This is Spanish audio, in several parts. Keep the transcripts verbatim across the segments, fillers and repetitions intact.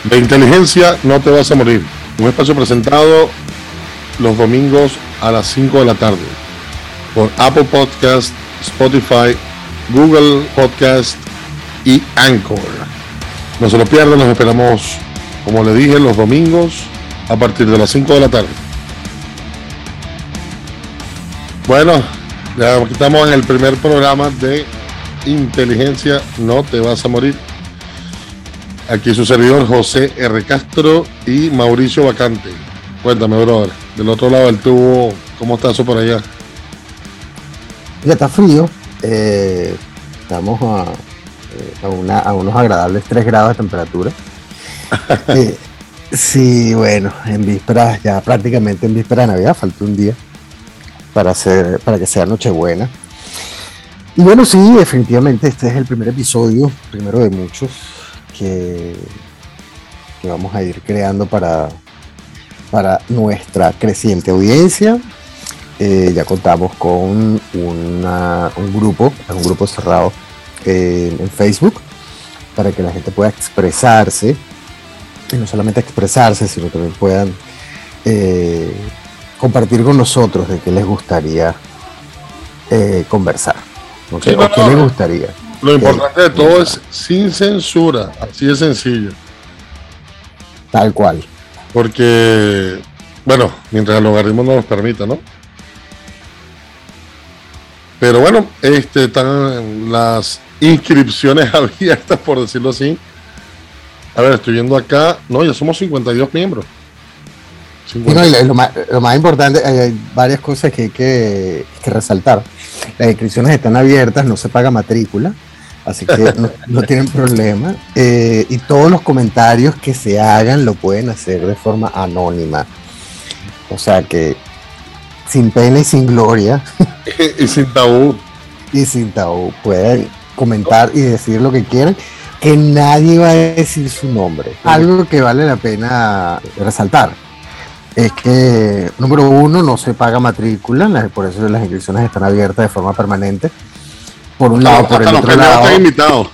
De inteligencia no te vas a morir. Un espacio presentado los domingos a las cinco de la tarde por Apple Podcast, Spotify, Google Podcast y Anchor. No se lo pierdan, nos esperamos, como le dije, los domingos a partir de las cinco de la tarde. Bueno, ya estamos en el primer programa de Inteligencia no te vas a morir. Aquí su servidor José R. Castro y Mauricio Vacante. Cuéntame, brother, del otro lado del tubo, ¿cómo está eso por allá? Ya está frío, eh, estamos a, a, una, a unos agradables tres grados de temperatura. eh, sí, bueno, en vísperas, ya prácticamente en vísperas de Navidad, falta un día para, hacer, para que sea Nochebuena. Y bueno, sí, definitivamente este es el primer episodio, primero de muchos, que, que vamos a ir creando para, para nuestra creciente audiencia. Eh, ya contamos con una, un grupo, un grupo cerrado eh, en Facebook, para que la gente pueda expresarse, y no solamente expresarse, sino también puedan eh, compartir con nosotros de qué les gustaría eh, conversar. ¿Okay? Sí, no, ¿O qué no, les gustaría? Lo importante de todo es sin censura, así de sencillo. Tal cual. Porque, bueno, mientras el logaritmo no nos permita, ¿no? Pero bueno, este, están las inscripciones abiertas, por decirlo así. A ver, estoy viendo acá, no, ya somos cincuenta y dos miembros. cincuenta. Y no, y lo, más, lo más importante, hay varias cosas que hay que, que resaltar. Las inscripciones están abiertas, no se paga matrícula, así que no, no tienen problema. Eh, y todos los comentarios que se hagan lo pueden hacer de forma anónima. O sea que sin pena y sin gloria. Y sin tabú. Y sin tabú. Pueden comentar y decir lo que quieran, que nadie va a decir su nombre. Algo que vale la pena resaltar es que, número uno, no se paga matrícula, por eso las inscripciones están abiertas de forma permanente. Por un lado, por el otro lado. Están invitados.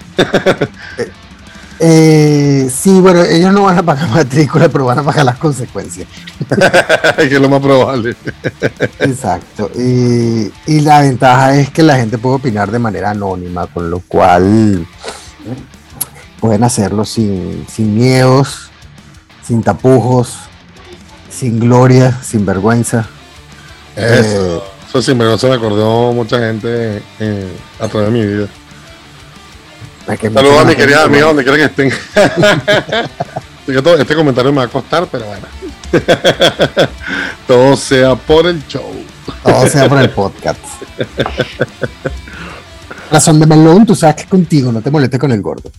Eh, sí, bueno, ellos no van a pagar matrícula, pero van a pagar las consecuencias. Que es lo más probable. Exacto. Y, y la ventaja es que la gente puede opinar de manera anónima, con lo cual pueden hacerlo sin, sin miedos, sin tapujos, sin gloria, sin vergüenza. Eso, eh, eso sin vergüenza me acordó mucha gente eh, a través de mi vida. Saludos a mi querida amiga donde quiera que estén. Este comentario me va a costar, pero bueno. Todo sea por el show. Todo sea por el podcast. Razón de melón, tú sabes que es contigo, no te molestes con el gordo.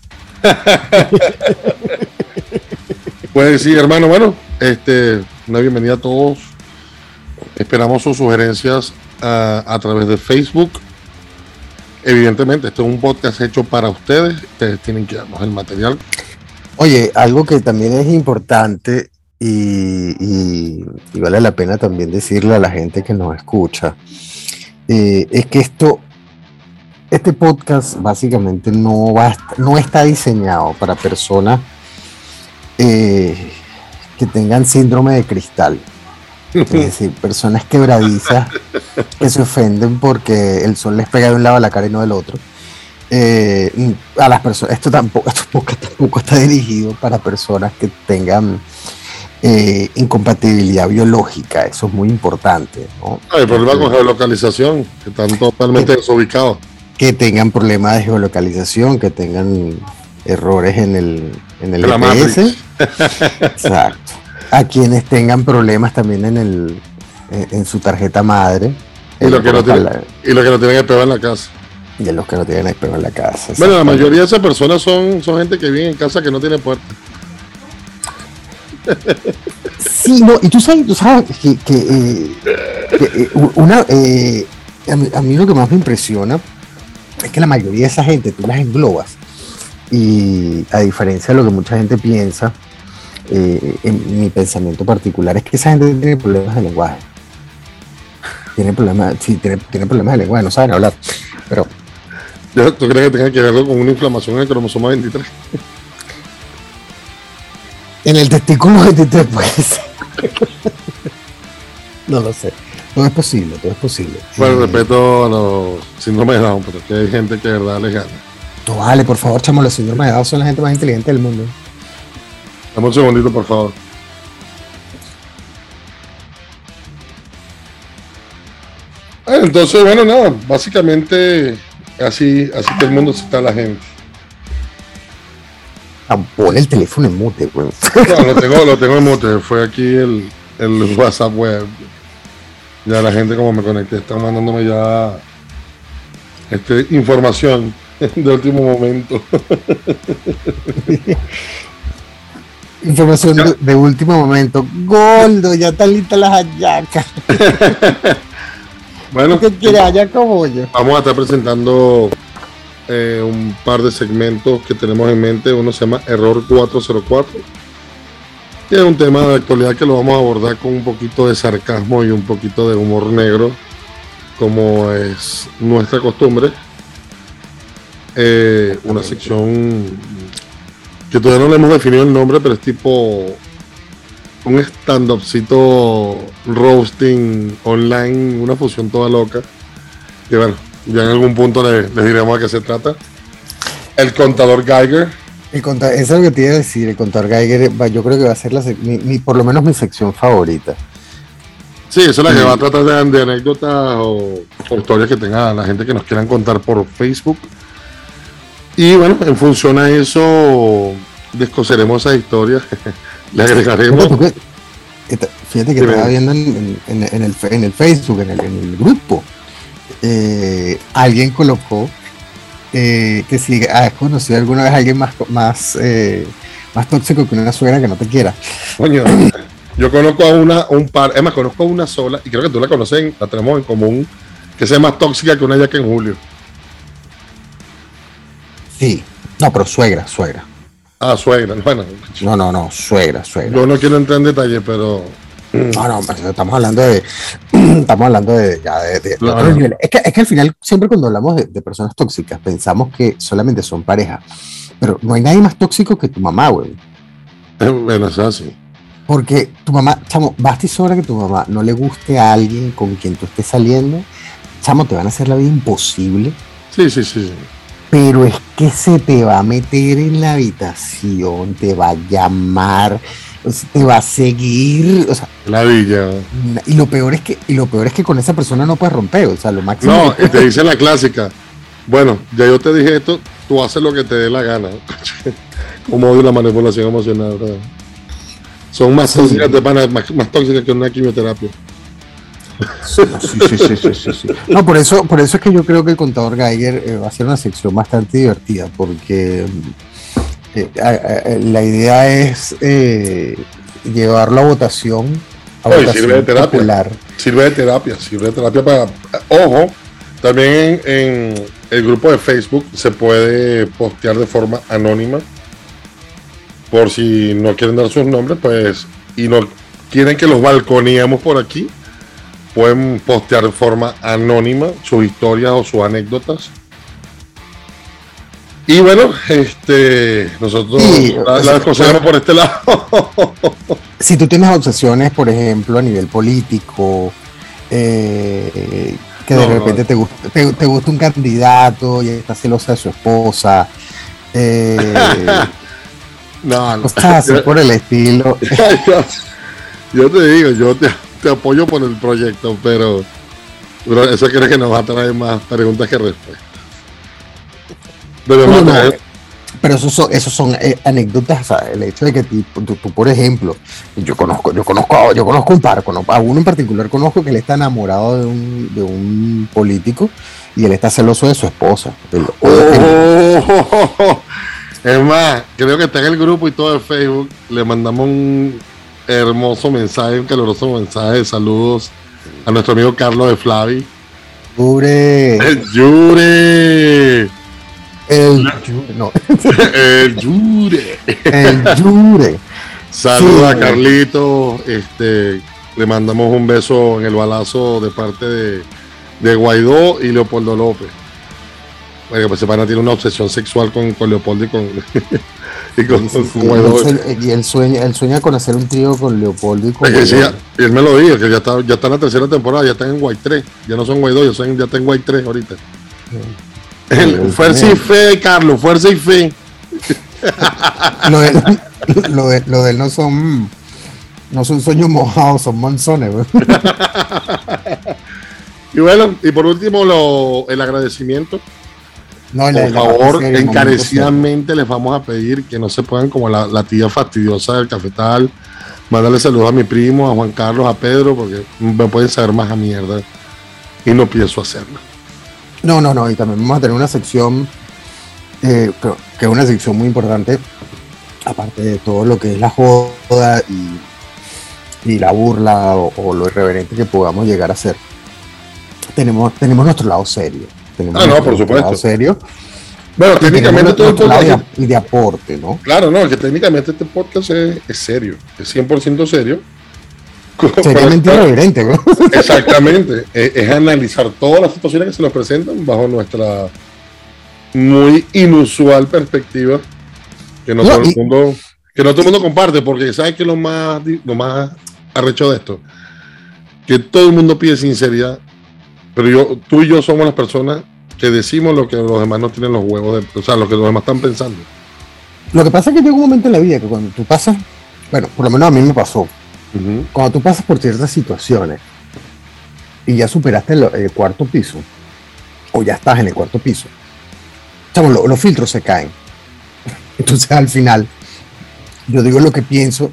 Pues sí, hermano, bueno, este, una bienvenida a todos. Esperamos sus sugerencias uh, a través de Facebook. Evidentemente, este es un podcast hecho para ustedes. Ustedes tienen que darnos el material. Oye, algo que también es importante y, y, y vale la pena también decirle a la gente que nos escucha, eh, es que esto, este podcast básicamente no, va, no está diseñado para personas eh, que tengan síndrome de cristal. Es decir, personas quebradizas que se ofenden porque el sol les pega de un lado a la cara y no del otro. Eh, a las personas, esto tampoco, esto tampoco, tampoco está dirigido para personas que tengan eh, incompatibilidad biológica. Eso es muy importante, ¿no? Hay problemas con geolocalización, que están totalmente que, desubicados. Que tengan problemas de geolocalización, que tengan errores en el, en el G P S. Exacto. A quienes tengan problemas también en el en, en su tarjeta madre. Y lo que no tienen, y lo que no tienen es peor en la casa. Y los que no tienen es peor en la casa. Bueno, la mayoría de esas personas son, son gente que vive en casa que no tiene puerta. Sí, no, y tú sabes, tú sabes que, que, eh, que eh, una eh, a, mí, a mí lo que más me impresiona es que la mayoría de esa gente tú las englobas. Y a diferencia de lo que mucha gente piensa, Eh, en mi pensamiento particular es que esa gente tiene problemas de lenguaje. Tiene problemas, sí, tiene, tiene problemas de lenguaje, no saben hablar. Pero ¿tú crees que tenga que ver con una inflamación en el cromosoma veintitrés? En el testículo veintitrés puede ser. No lo sé. Todo es posible, todo es posible. Bueno, eh, respeto a los síndromes de Down, pero que hay gente que de verdad les gana. no vale, por favor, chamo, los síndromes de Down son la gente más inteligente del mundo. Dame un segundito, por favor. Ah, entonces, bueno, nada, básicamente así, así que el mundo se está la gente. Ah, pon el teléfono en mute, güey. No, lo tengo, lo tengo en mute, fue aquí el, el WhatsApp web. Ya la gente como me conecté está mandándome ya este, información de último momento. Información de, de último momento. Goldo, ya están listas las hallacas. Bueno, ¿Qué quiere hallaca o bollo? vamos a estar presentando eh, un par de segmentos que tenemos en mente. Uno se llama Error cuatro cero cuatro, que es un tema de actualidad que lo vamos a abordar con un poquito de sarcasmo y un poquito de humor negro, como es nuestra costumbre. Eh, una sección que todavía no le hemos definido el nombre, pero es tipo un stand-upcito roasting online, una fusión toda loca. Y bueno, ya en algún punto le- les diremos a qué se trata. El contador Geiger. El conta- eso es lo que te iba a decir. El contador Geiger, va- yo creo que va a ser la, sec- mi, mi- por lo menos mi sección favorita. Sí, eso es la que va a tratar de, de anécdotas o, o historias que tenga la gente que nos quieran contar por Facebook. Y bueno, en función a eso, descoseremos esas historias, le agregaremos. Fíjate, tú que- esta- fíjate que Dime. estaba viendo en, en- en el, fe- en el Facebook, en el, en el grupo, eh, alguien colocó eh, que si has conocido alguna vez a alguien más, más, eh, más tóxico que una suegra que no te quiera. Coño, yo conozco a una, un par, es más, conozco a una sola, y creo que tú la conoces, la tenemos en común, que sea más tóxica que una ya que en Julio. Sí, no, pero suegra, suegra. Ah, suegra, bueno, No, no, no, suegra, suegra. yo no quiero entrar en detalle, pero No, no, pero estamos hablando de, estamos hablando de, ya de, de- de Claro. otros niveles. Es que, es que al final, siempre cuando hablamos de, de personas tóxicas, pensamos que solamente son pareja, pero no hay nadie más tóxico que tu mamá, güey. bueno, eso es así. Porque tu mamá, chamo, basta y sobra que tu mamá no le guste a alguien con quien tú estés saliendo, chamo, te van a hacer la vida imposible, Sí, sí, sí, sí. pero es que se te va a meter en la habitación, te va a llamar, o sea, te va a seguir, o sea, La villa. y lo peor es que, y lo peor es que con esa persona no puedes romper, o sea, lo máximo. No, que y te dice la clásica. Bueno, ya yo te dije esto, tú haces lo que te dé la gana. Como de una manipulación emocional, ¿verdad? Son más Sí. tóxicas, de pana, más, más tóxicas que una quimioterapia. Sí, sí, sí, sí, sí, sí. No, por eso, por eso es que yo creo que el contador Geiger eh, va a ser una sección bastante divertida, porque eh, a- a- la idea es eh, llevarlo a votación, a Oye, votación sirve de terapia. popular. Sirve de terapia, sirve de terapia para... Ojo, también en, en el grupo de Facebook se puede postear de forma anónima. Por si no quieren dar sus nombres, pues, y no quieren que los balconeemos por aquí, pueden postear de forma anónima sus historias o sus anécdotas. Y bueno, este, nosotros Sí, la, o sea, la descosemos por este lado. Si tú tienes obsesiones, por ejemplo, a nivel político, eh, que de No, no. repente te, gusta, te, te gusta un candidato y estás celosa de su esposa, eh, No, no. cosas así por el estilo. yo, yo te digo, yo te, te apoyo por el proyecto, pero, pero eso creo que nos va a traer más preguntas que respuestas. Pero No, vamos no, a ver. pero esos son, esos son eh, anécdotas, o sea, el hecho de que tú, tú- tú, por ejemplo, yo conozco, yo conozco, a- yo conozco un par, conozco, a uno en particular conozco que él está enamorado de un, de un político y él está celoso de su esposa. El- el- Oh, es más, creo que está en el grupo y todo de Facebook. Le mandamos un hermoso mensaje, un caluroso mensaje de saludos a nuestro amigo Carlos de Flavi. Pobre, ¡El Yure! el, no, ¡El Yure! el Yure. Saludos Sí. a Carlito, este, le mandamos un beso en el balazo de parte de, de Guaidó y Leopoldo López. Bueno, pues se van a tener una obsesión sexual con, con Leopoldo y con, Y, con, sí, sí, con él Guaidó. sueña, y él sueña, él sueña con hacer un trío con Leopoldo y con Es que sí, Guaidó. y él me lo dijo, que ya está, ya está en la tercera temporada, ya están en Guay tres, ya no son Guaidó, ya, son, ya están en Guay tres ahorita. Sí. El, fuerza y fe, Carlos, fuerza y fe. Lo de, lo, de, lo de él no son no son sueños mojados, son monzones. Y bueno, y por último lo, el agradecimiento. No, por la, favor, la encarecidamente les vamos a pedir que no se puedan como la, la tía fastidiosa del cafetal. Mándale saludos a mi primo, a Juan Carlos, a Pedro, porque me pueden saber más a mierda y no pienso hacerlo. No, no, no, y también vamos a tener una sección eh, que es una sección muy importante, aparte de todo lo que es la joda y, y la burla o, o lo irreverente que podamos llegar a hacer. Tenemos, tenemos nuestro lado serio. Tenemos ah, no, nuestro, por supuesto. lado serio. Bueno, y técnicamente todo el podcast podcast y de aporte, ¿no? Claro, no, que técnicamente este podcast es, es serio, es cien por ciento serio. Seriamente irreverente, ¿no? Exactamente, es, es analizar todas las situaciones que se nos presentan bajo nuestra muy inusual perspectiva, que no, no todo el mundo, que no todo el mundo comparte, porque sabes que lo más, lo más arrecho de esto, que todo el mundo pide sinceridad, pero yo, tú y yo somos las personas que decimos lo que los demás no tienen los huevos, de, o sea, lo que los demás están pensando. Lo que pasa es que llega un momento en la vida que cuando tú pasas, bueno, por lo menos a mí me pasó, uh-huh. Cuando tú pasas por ciertas situaciones y ya superaste el, el cuarto piso, o ya estás en el cuarto piso, chavos, lo, los filtros se caen. Entonces al final, yo digo lo que pienso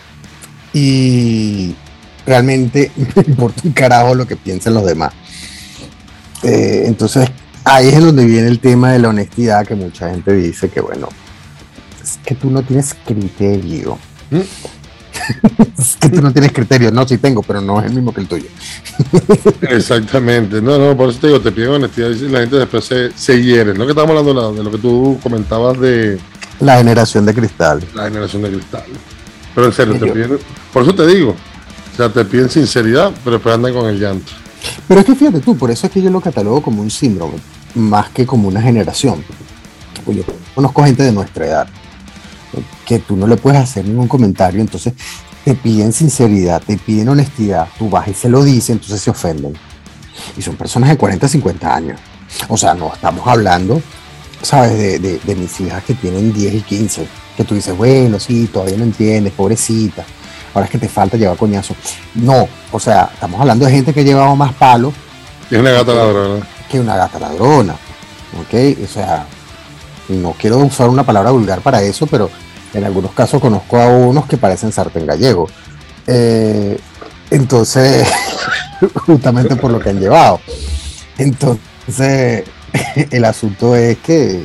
y realmente me importa un carajo lo que piensen los demás. Eh, entonces ahí es donde viene el tema de la honestidad, que mucha gente dice que bueno, es que tú no tienes criterio. ¿Mm? Es que tú no tienes criterio. No, sí tengo, pero no es el mismo que el tuyo. Exactamente. No, no, por eso te digo, te piden honestidad y la gente después se, se hiere. ¿No? Que estamos hablando de, de lo que tú comentabas de la generación de cristal. La generación de cristal. Pero en serio, te piden, por eso te digo, o sea, te piden sinceridad, pero después andan con el llanto. Pero es que fíjate tú, por eso es que yo lo catalogo como un síndrome, más que como una generación. Pues yo conozco gente de nuestra edad que tú no le puedes hacer ningún comentario, entonces te piden sinceridad, te piden honestidad, tú vas y se lo dices, entonces se ofenden. Y son personas de cuarenta, cincuenta años. O sea, no estamos hablando, ¿sabes? De, de, de mis hijas que tienen diez y quince, que tú dices, bueno, sí, todavía no entiendes, pobrecita. Ahora es que te falta llevar coñazo. No, o sea, estamos hablando de gente que ha llevado más palos. Que una gata ladrona. Que una gata ladrona. ¿Ok? O sea, no quiero usar una palabra vulgar para eso, pero en algunos casos conozco a unos que parecen sartén gallego. Eh, entonces, justamente por lo que han llevado. Entonces, el asunto es que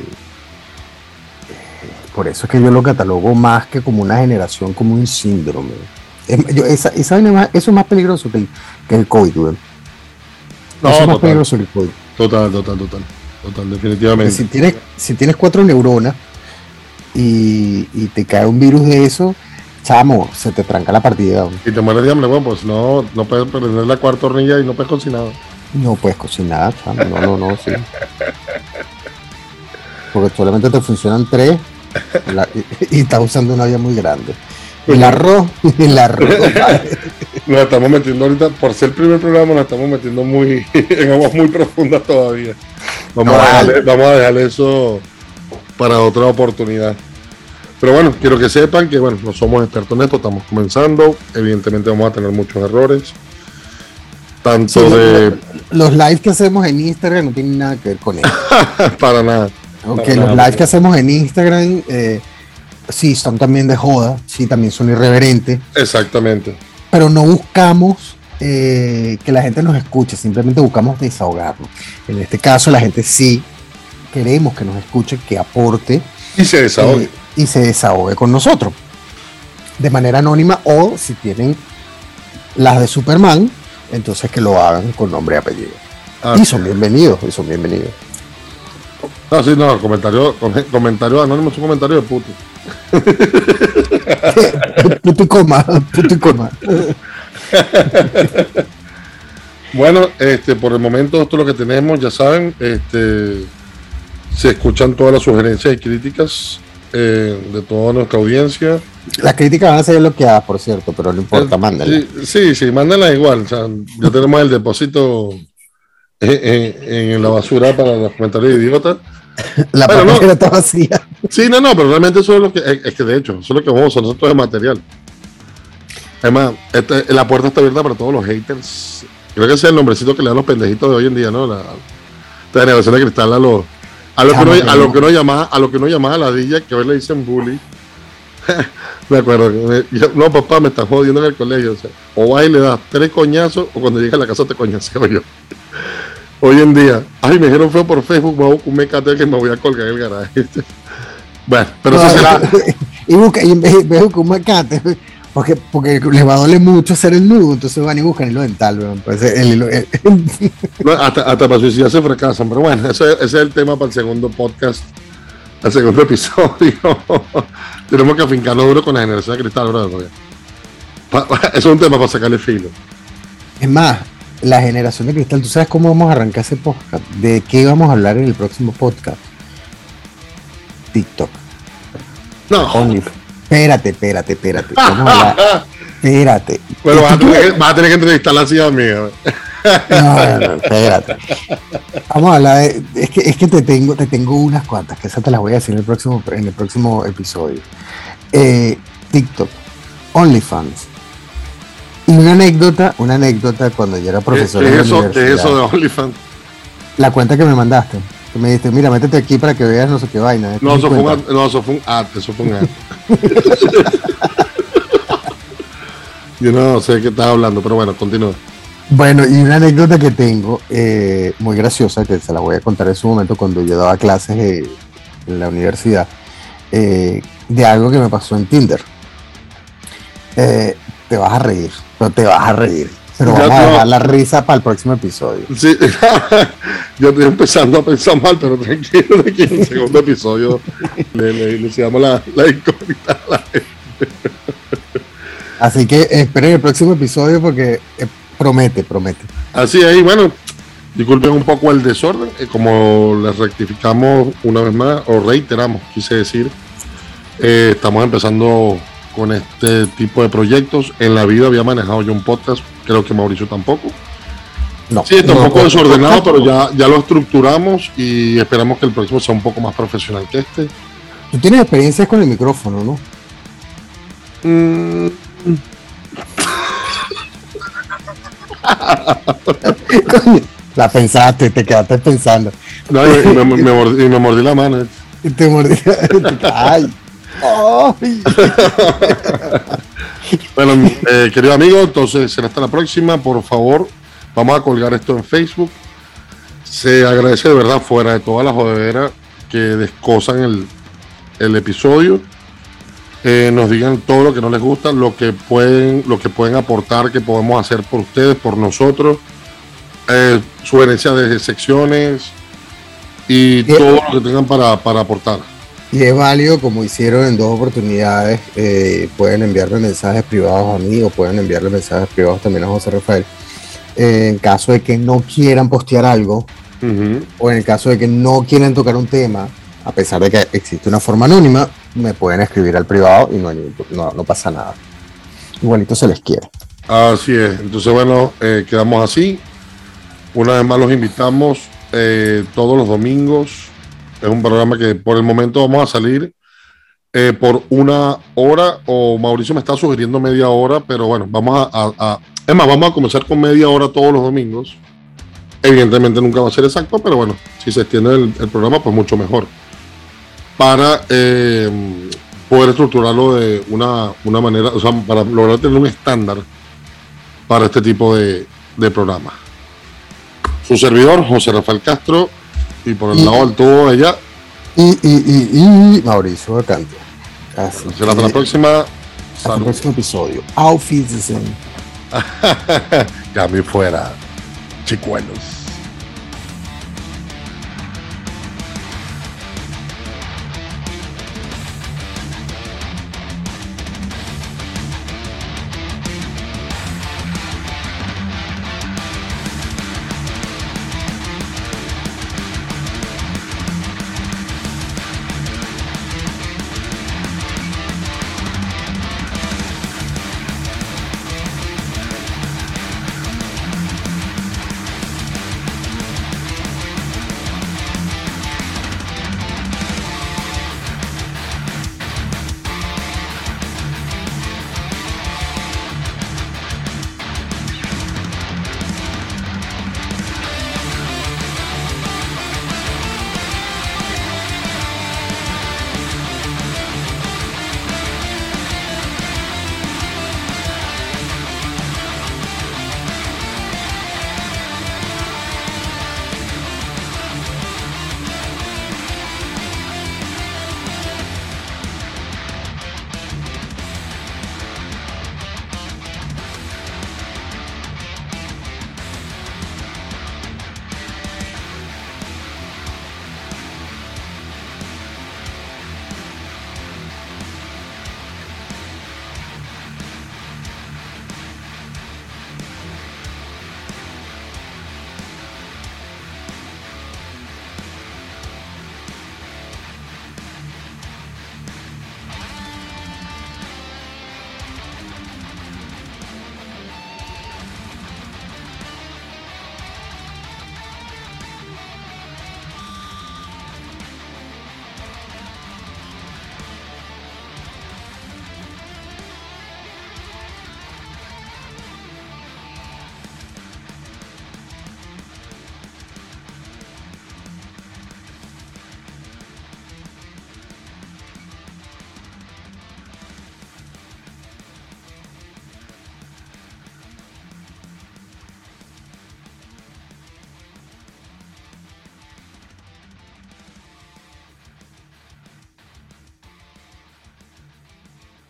por eso es que yo lo catalogo más que como una generación, como un síndrome. Yo, esa, esa, eso es más peligroso que el, que el COVID, güey. No, eso es más total, peligroso que el COVID. Total, total, total. Total, definitivamente. Si tienes, si tienes cuatro neuronas y, y te cae un virus de eso, chamo, se te tranca la partida. Güey. Y te mueres de hambre, bueno, pues no, no puedes perder la cuarta hornilla y no puedes cocinar. No puedes cocinar, chamo, no, no, no, sí. Porque solamente te funcionan tres la, y, y estás usando una olla muy grande. El arroz, el arroz. Nos estamos metiendo ahorita, por ser el primer programa, nos estamos metiendo muy en aguas muy profundas todavía. Vamos, no, a dejarle, vale. vamos a dejar eso para otra oportunidad. Pero bueno, quiero que sepan que bueno, no somos expertos en esto, estamos comenzando. Evidentemente vamos a tener muchos errores. Tanto sí, de... Los lives que hacemos en Instagram no tienen nada que ver con eso. Para nada. Aunque los lives que hacemos en Instagram... Eh, sí, son también de joda, sí, también son irreverentes. Exactamente. Pero no buscamos eh, que la gente nos escuche, simplemente buscamos desahogarnos. En este caso, la gente sí queremos que nos escuche, que aporte. Y se desahogue. Eh, y se desahogue con nosotros. De manera anónima, o si tienen las de Superman, entonces que lo hagan con nombre y apellido. Ah, y son sí. bienvenidos, y son bienvenidos. No, sí, no, comentario, comentario anónimo es un comentario de puto. Puto y coma, puto y coma. Bueno, este, por el momento esto es lo que tenemos, ya saben, este, se escuchan todas las sugerencias y críticas eh, de toda nuestra audiencia. Las críticas van a ser bloqueadas, por cierto, pero no importa, Eh, mándenlas. Sí, sí, sí, mándenla igual. O sea, ya tenemos el depósito en, en, en la basura para los comentarios idiotas. La Bueno, papelera no. está vacía. Sí, no, no, pero realmente eso es lo que, es, es que de hecho, eso es lo que vamos a usar nosotros de material. Además, este, la puerta está abierta para todos los haters. Creo que ese es el nombrecito que le dan los pendejitos de hoy en día, ¿no? La, la generación de cristal a los a lo que uno, a lo que uno llamaba, a lo que uno llamaba ladilla, que hoy le dicen bully. Me acuerdo que me, yo, no, papá, me está jodiendo en el colegio. O, sea, o vas y le das tres coñazos, o cuando llegas a la casa te coñaseo yo. Hoy en día, ay, me dijeron feo por Facebook, me voy a buscar un mecate que me voy a colgar en el garaje. Bueno, pero No, eso será. y busca, y ve, ve busca un macate, porque, porque les va a doler mucho hacer el nudo, entonces van y buscan hilo dental, weón. Pues el, el, el, el, No, hasta, hasta para suicidarse se fracasan, pero bueno, ese, ese es el tema para el segundo podcast, el segundo episodio. Tenemos que afincarnos duro con la generación de cristal, bro. Pa, pa, eso es un tema para sacarle filo. Es más, la generación de cristal, ¿tú sabes cómo vamos a arrancar ese podcast? ¿De qué vamos a hablar en el próximo podcast? TikTok. No. Only. Espérate, espérate, espérate. Vamos a hablar. Espérate. Bueno, vas a, tener que, vas a tener que entrevistar a la ciudad mía. No, no, no, espérate. Vamos a hablar de. Es que, es que te tengo, te tengo unas cuantas, que esas te las voy a decir en el próximo, en el próximo episodio. Eh, TikTok, OnlyFans. Y una anécdota, una anécdota cuando yo era profesor ¿Qué, en qué la es eso, universidad. ¿Qué es eso de OnlyFans? La cuenta que me mandaste. Que me dijiste, mira, métete aquí para que veas no sé qué vaina. No, eso fue, un, no, eso fue un ad, eso fue un ad. Yo no sé de qué estás hablando, pero bueno, continúa. Bueno, y una anécdota que tengo, eh, muy graciosa, que se la voy a contar en su momento cuando yo daba clases eh, en la universidad, eh, de algo que me pasó en Tinder. Eh, te vas a reír, no te vas a reír, pero Ya vamos a no. dejar la risa para el próximo episodio. Sí, yo estoy empezando a pensar mal, pero tranquilo, de que en el segundo episodio le, le, le sigamos la, la incógnita a la gente. Así que esperen el próximo episodio porque eh, promete, promete. Así es, y bueno, disculpen un poco el desorden, eh, como les rectificamos una vez más, o reiteramos, quise decir, eh, estamos empezando con este tipo de proyectos. En la vida había manejado yo un podcast, creo que Mauricio tampoco. No, Sí, está no, un poco no, desordenado, no, pero ya, ya lo estructuramos y esperamos que el próximo sea un poco más profesional que este. Tú tienes experiencias con el micrófono, ¿no? Mm. La pensaste, te quedaste pensando. No, y, y me, me mordí, y me mordí la mano. Y te mordí. Ay. Ay. Bueno, eh, querido amigo, entonces será hasta la próxima. Por favor, vamos a colgar esto en Facebook. Se agradece de verdad, fuera de toda la jodedera, que descosan el, el episodio. Eh, nos digan todo lo que no les gusta, lo que pueden, lo que pueden aportar, que podemos hacer por ustedes, por nosotros. Eh, sugerencias de secciones y Bien. todo lo que tengan para, para aportar. Y es válido, como hicieron en dos oportunidades, eh, pueden enviarme mensajes privados a mí o pueden enviarle mensajes privados también a José Rafael. Eh, en caso de que no quieran postear algo Uh-huh. o en el caso de que no quieran tocar un tema, a pesar de que existe una forma anónima, me pueden escribir al privado y no, hay ningún- no, no pasa nada. Igualito se les quiere. Así es, entonces bueno, eh, quedamos así. Una vez más los invitamos eh, todos los domingos. Es un programa que por el momento vamos a salir eh, por una hora, o Mauricio me está sugiriendo media hora, pero bueno, vamos a, a, a... Es más, vamos a comenzar con media hora todos los domingos. Evidentemente nunca va a ser exacto, pero bueno, si se extiende el, el programa, pues mucho mejor. Para eh, poder estructurarlo de una, una manera, o sea, para lograr tener un estándar para este tipo de, de programa. Su servidor, José Rafael Castro, y por el Y- lado del tubo de allá. Y, y, y, y Mauricio Bacante. Así Será hasta la que, próxima. hasta el Salud. próximo episodio. Auf Wiedersehen. Ya me fuera, chicuelos.